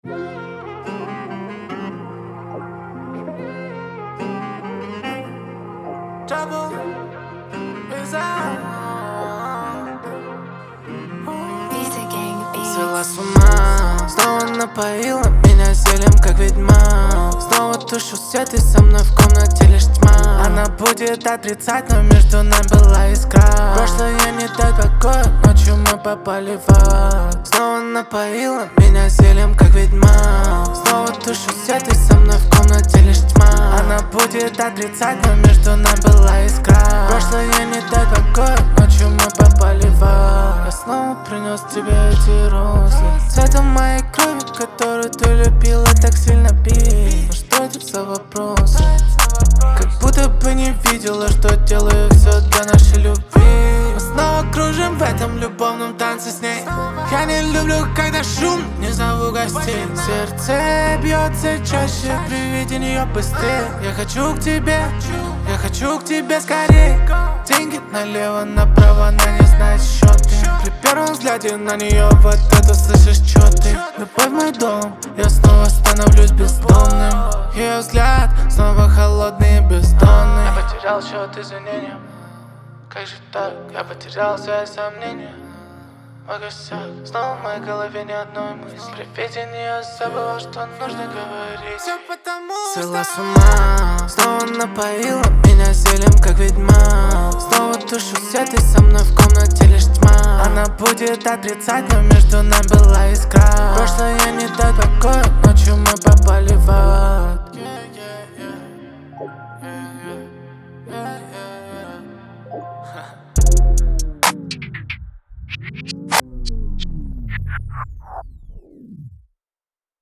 Свела с ума, снова напоила меня зельем, как ведьма. Снова тушу свет, и со мной в комнате лишь тьма. Она будет отрицать, но между нами была искра. Прошлое не дает покоя, ночью мы попали в ад. Снова напоила меня зельем, как ведьма. Снова тушу свет, и со мной в комнате лишь тьма. Она будет отрицать, но между нами была искра. Прошлое не дает покоя, ночью мы попали в ад. Я снова принес тебе эти розы цветом моей крови, которую ты любила так сильно пить. Но что это за вопросы? Как будто бы не видела, что делаю все для нашей любви. Мы снова кружим в этом любовном танце с ней. Я не люблю, когда шум, не зову гостей. Сердце бьется чаще при виде нее быстрее. Я хочу к тебе, я хочу к тебе скорее. Деньги налево, направо, она не знает счеты. При первом взгляде на нее вот это слышишь, чё ты. Любовь в мой дом, я снова становлюсь бездомным. Ее взгляд снова холодный и бездонный. Я потерял счет извинениям. Как же так? Я потерял свои сомнения. Мой косяк, снова в моей голове ни одной мысли. При виде нее забыла, что нужно говорить. Все потому свела с ума, снова напоила меня зельем, как ведьма. Снова тушу свет, и со мной в комнате лишь тьма. Она будет отрицать, но между нами была искра. Прошлое не дает покоя,